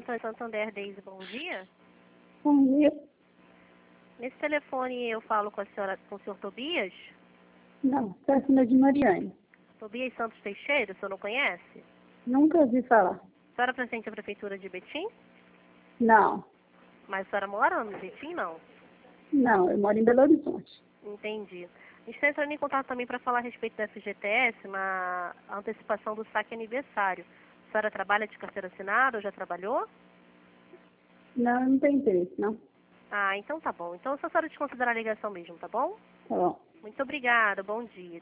Santander, Deise, bom dia. Bom dia. Nesse telefone eu falo com com o senhor Tobias? Não, Cécina de Mariane. Tobias Santos Teixeira, o senhor não conhece? Nunca ouvi falar. A senhora presente à prefeitura de Betim? Não, Mas a senhora mora no Betim, não? não, eu moro em Belo Horizonte. Entendi. A gente está entrando em contato também para falar a respeito da FGTS, na antecipação do saque aniversário. A senhora trabalha de carteira assinada ou já trabalhou? Não, não tem interesse, não. Ah, então tá bom. Então, só a senhora desconsiderar a ligação mesmo, tá bom? Tá bom. Muito obrigada, bom dia.